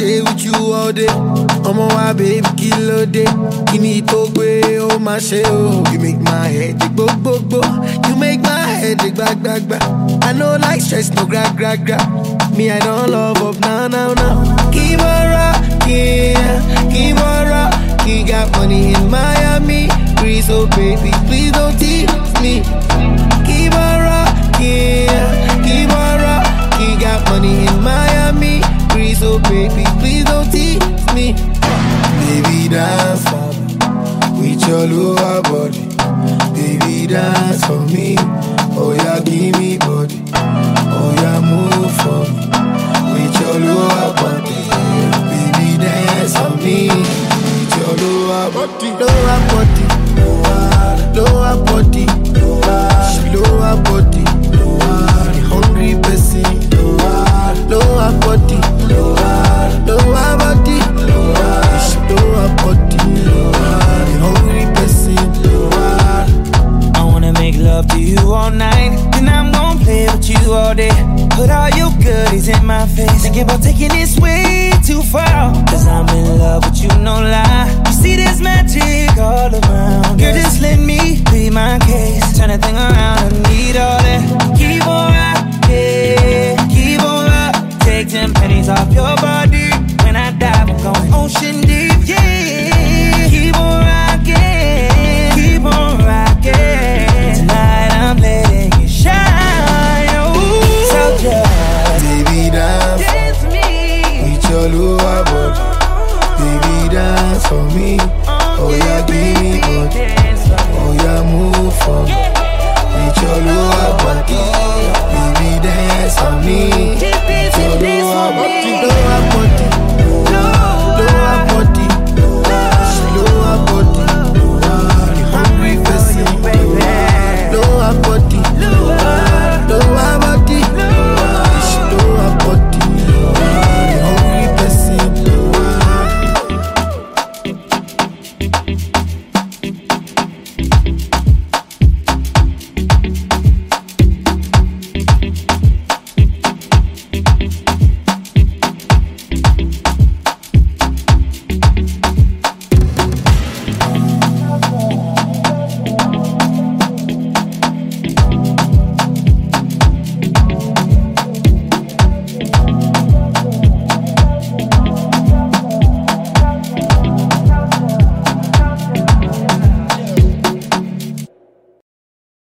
day with you all day. I'm on my baby, kilo day. Give me talk way, oh my shit, oh. You make my head dig bo bo bo. You make my head dig back back back. I know like stress, no gra gra gra. Me, I don't love up now now now. Keep on rocking, keep on rocking. Got money in Miami, please, oh baby, please don't tease me. Keep on rocking, keep on rocking. Got money in Miami, please, oh baby, please don't tease me. Baby, dance for me with your lower body. Baby, dance for me. Oh yeah, give me body. Oh yeah, move for me with your lower body. Baby, dance for me with your lower body. Lower body, lower body, lower body, the hungry person. Lower body, lower body, lower body, the hungry person. I wanna make love to you all night, then I'm gon' play with you all day. Put all your goodies in my face. Thinking about taking this way too far, cause I'm in love with you, no lie. You see there's magic all around. Girl, just let me be my case. Turn the thing around, I need all that. Keep on rocking, keep on rocking. Take 10 pennies off your body. When I dive, I'm going ocean deep, yeah. Keep on rocking, keep on rocking. Tonight I'm letting you shine, oh. So just baby, dance for me with your lower body. Baby, dance for me. Oh yeah, give me body. Oh yeah, move for me with your lower body. Baby, dance for me with your lower body. Lower body.